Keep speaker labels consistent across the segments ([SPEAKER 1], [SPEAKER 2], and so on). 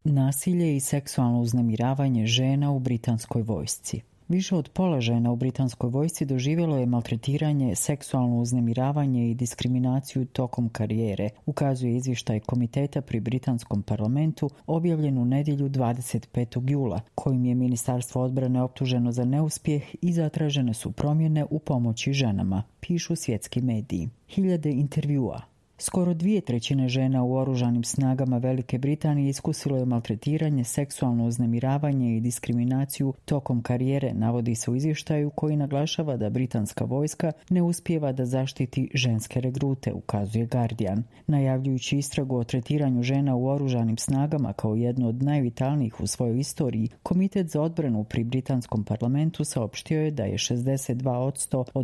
[SPEAKER 1] Nasilje i seksualno uznemiravanje žena u britanskoj vojsci. Više od pola žena u britanskoj vojsci doživjelo je maltretiranje, seksualno uznemiravanje i diskriminaciju tokom karijere, ukazuje izvještaj komiteta pri britanskom parlamentu objavljen u nedjelju 25. jula, kojim je Ministarstvo odbrane optuženo za neuspjeh i zatražene su promjene u pomoći ženama, pišu svjetski mediji. Hiljade intervjua. Skoro 2/3 žena u oružanim snagama Velike Britanije iskusilo je maltretiranje, seksualno uznemiravanje i diskriminaciju tokom karijere, navodi se u izvještaju koji naglašava da britanska vojska ne uspijeva da zaštiti ženske regrute, ukazuje Guardian. Najavljujući istragu o tretiranju žena u oružanim snagama kao jednu od najvitalnijih u svojoj istoriji, Komitet za odbranu pri britanskom parlamentu saopštio je da je 62% od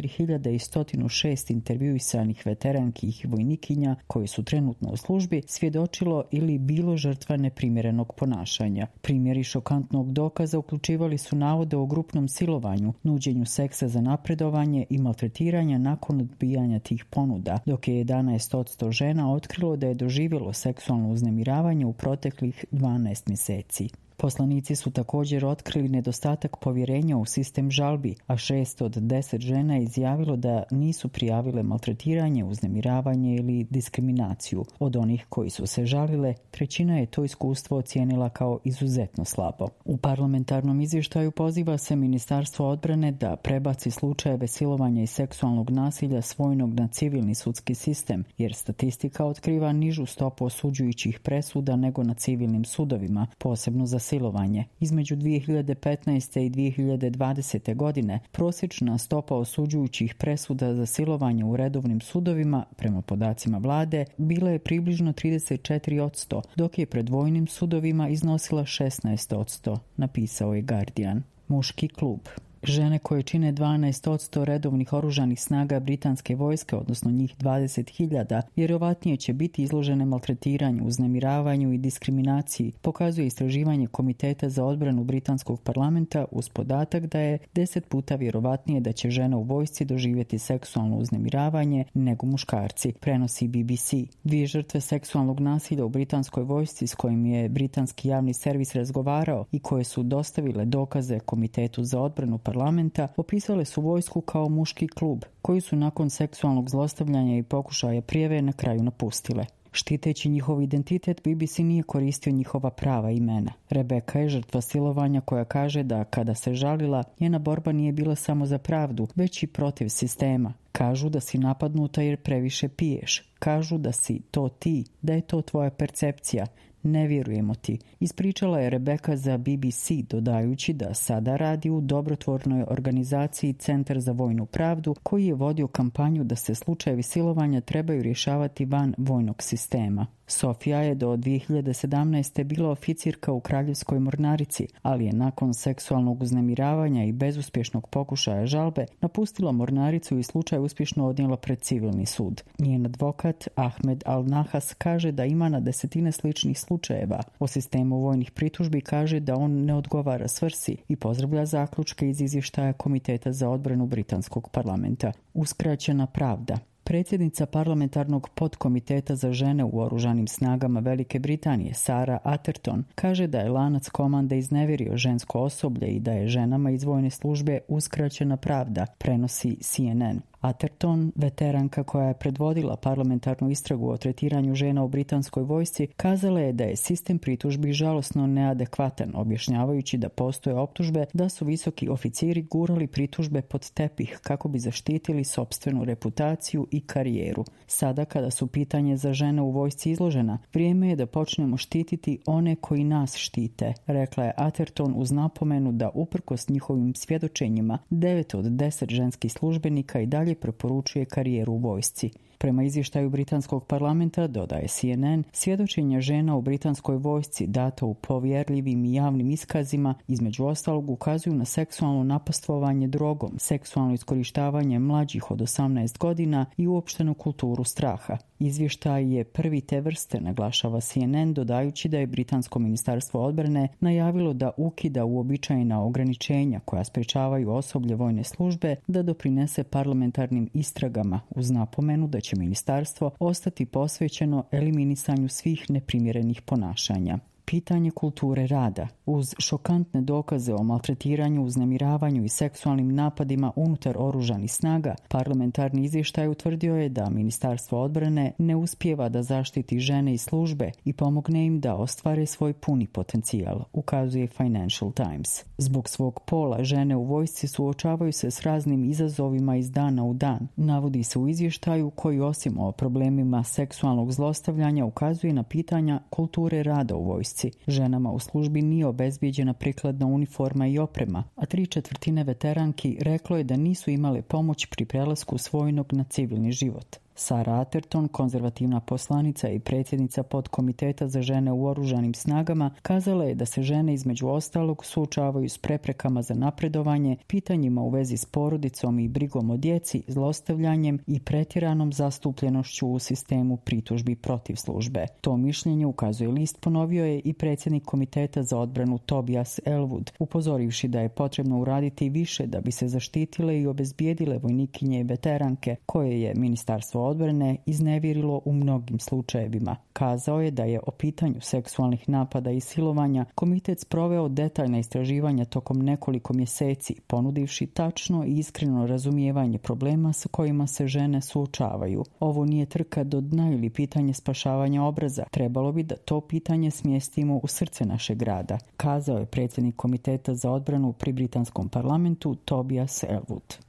[SPEAKER 1] 4106 intervjuisanih veteranki i vojnikinja koji su trenutno u službi svjedočilo ili bilo žrtva neprimjerenog ponašanja. Primjeri šokantnog dokaza uključivali su navode o grupnom silovanju, nuđenju seksa za napredovanje i maltretiranja nakon odbijanja tih ponuda, dok je 11% žena otkrilo da je doživjelo seksualno uznemiravanje u proteklih 12 mjeseci. Poslanici su također otkrili nedostatak povjerenja u sistem žalbi, a 6 od 10 žena je izjavilo da nisu prijavile maltretiranje, uznemiravanje ili diskriminaciju. Od onih koji su se žalile, 1/3 je to iskustvo ocijenila kao izuzetno slabo. U parlamentarnom izvještaju poziva se Ministarstvo odbrane da prebaci slučajeve silovanja i seksualnog nasilja s vojnog na civilni sudski sistem, jer statistika otkriva nižu stopu osuđujućih presuda nego na civilnim sudovima, posebno za silovanje. Između 2015. i 2020. godine prosječna stopa osuđujućih presuda za silovanje u redovnim sudovima, prema podacima vlade, bila je približno 34%, dok je pred vojnim sudovima iznosila 16%, napisao je Guardian. Muški klub. Žene koje čine 12% redovnih oružanih snaga britanske vojske, odnosno njih 20.000, vjerovatnije će biti izložene maltretiranju, uznemiravanju i diskriminaciji, pokazuje istraživanje Komiteta za odbranu britanskog parlamenta uz podatak da je 10 puta vjerovatnije da će žena u vojsci doživjeti seksualno uznemiravanje nego muškarci, prenosi BBC. 2 žrtve seksualnog nasilja u britanskoj vojsci s kojim je britanski javni servis razgovarao i koje su dostavile dokaze Komitetu za odbranu parlamenta, opisale su vojsku kao muški klub, koji su nakon seksualnog zlostavljanja i pokušaja prijeve na kraju napustile. Štiteći njihov identitet, BBC nije koristio njihova prava imena. Rebeka je žrtva silovanja koja kaže da kada se žalila, njena borba nije bila samo za pravdu, već i protiv sistema. Kažu da si napadnuta jer previše piješ. Kažu da si to ti, da je to tvoja percepcija. Ne vjerujemo ti, ispričala je Rebeka za BBC, dodajući da sada radi u dobrotvornoj organizaciji Centar za vojnu pravdu, koji je vodio kampanju da se slučajevi silovanja trebaju rješavati van vojnog sistema. Sofija je do 2017. bila oficirka u Kraljevskoj mornarici, ali je nakon seksualnog uznemiravanja i bezuspješnog pokušaja žalbe napustila mornaricu i slučaj uspješno odnijela pred civilni sud. Njen advokat Ahmed Al-Nahas kaže da ima na desetine sličnih slučajeva. O sistemu vojnih pritužbi kaže da on ne odgovara svrsi i pozdravlja zaključke iz izvještaja Komiteta za odbranu britanskog parlamenta. Uskraćena pravda. Predsjednica parlamentarnog podkomiteta za žene u oružanim snagama Velike Britanije, Sarah Atherton, kaže da je lanac komande iznevjerio žensko osoblje i da je ženama iz vojne službe uskraćena pravda, prenosi CNN. Atherton, veteranka koja je predvodila parlamentarnu istragu o tretiranju žena u britanskoj vojsci, kazala je da je sistem pritužbi žalosno neadekvatan, objašnjavajući da postoje optužbe da su visoki oficiri gurali pritužbe pod tepih kako bi zaštitili sopstvenu reputaciju i karijeru. Sada, kada su pitanje za žene u vojsci izložena, vrijeme je da počnemo štititi one koji nas štite, rekla je Atherton uz napomenu da uprkos njihovim svjedočenjima 9 od 10 ženskih službenika i dalje preporučuje karijeru u vojsci. Prema izvještaju britanskog parlamenta, dodaje CNN, svjedočenja žena u britanskoj vojsci data u povjerljivim i javnim iskazima između ostalog ukazuju na seksualno napastvovanje drogom, seksualno iskorištavanje mlađih od 18 godina i uopštenu kulturu straha. Izvještaj je prvi te vrste, naglašava CNN, dodajući da je britansko ministarstvo odbrane najavilo da ukida uobičajena ograničenja koja sprječavaju osoblje vojne službe da doprinese parlamentarnim istragama, uz napomenu da će ministarstvo ostati posvećeno eliminisanju svih neprimjerenih ponašanja. Pitanje kulture rada. Uz šokantne dokaze o maltretiranju, uznemiravanju i seksualnim napadima unutar oružanih snaga, parlamentarni izvještaj utvrdio je da Ministarstvo odbrane ne uspijeva da zaštiti žene i službe i pomogne im da ostvare svoj puni potencijal, ukazuje Financial Times. Zbog svog pola, žene u vojsci suočavaju se s raznim izazovima iz dana u dan. Navodi se u izvještaju koji osim o problemima seksualnog zlostavljanja ukazuje na pitanja kulture rada u vojsci. Ženama u službi nije obezbijeđena prikladna uniforma i oprema, a 3/4 veteranki reklo je da nisu imale pomoć pri prelasku s vojnog na civilni život. Sarah Atherton, konzervativna poslanica i predsjednica podkomiteta za žene u oružanim snagama, kazala je da se žene između ostalog suočavaju s preprekama za napredovanje, pitanjima u vezi s porodicom i brigom o djeci, zlostavljanjem i pretjeranom zastupljenošću u sistemu pritužbi protiv službe. To mišljenje, ukazuje list, ponovio je i predsjednik komiteta za odbranu Tobias Ellwood, upozorivši da je potrebno uraditi više da bi se zaštitile i obezbijedile vojnikinje i veteranke koje je Ministarstvo odbrane iznevjerilo u mnogim slučajevima. Kazao je da je o pitanju seksualnih napada i silovanja komitet sproveo detaljna istraživanja tokom nekoliko mjeseci, ponudivši tačno i iskreno razumijevanje problema sa kojima se žene suočavaju. Ovo nije trka do dna ili pitanje spašavanja obraza. Trebalo bi da to pitanje smjestimo u srce našeg rada, kazao je predsjednik komiteta za odbranu pri britanskom parlamentu Tobias Ellwood.